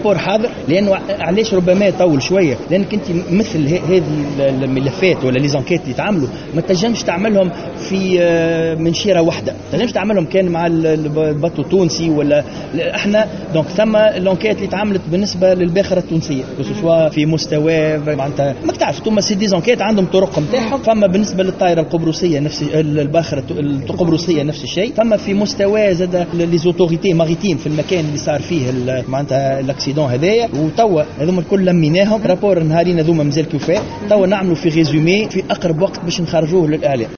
رابور حاضر، لانه علاش ربما يطول شويه، لانك انت مثل هذه الملفات ولا لي زانكيت اللي تعملوا ما تنجمش تعملهم في منشيره واحده، ما تنجمش تعملهم كان مع الباطو التونسي ولا احنا. دونك ثم لونكيت اللي تعملت بالنسبه للباخره التونسيه سواء في مستوى معناتها ما تعرف ثم سي دي زانكيت عندهم طرق نتاعهم. فما بالنسبه للطائره القبرصيه نفس الباخره القبرصيه نفس الشيء. فما في مستوى زاد لي زوتوريتي ماريتيم في المكان اللي صار فيه معناتها الاكسيدون هذايا، وتوا هذوما الكل لميناهم رابور نهارين هذوما مازال كيفاه. توا نعملوا في ريزومي في اقرب وقت باش نخرجوه للاعلام.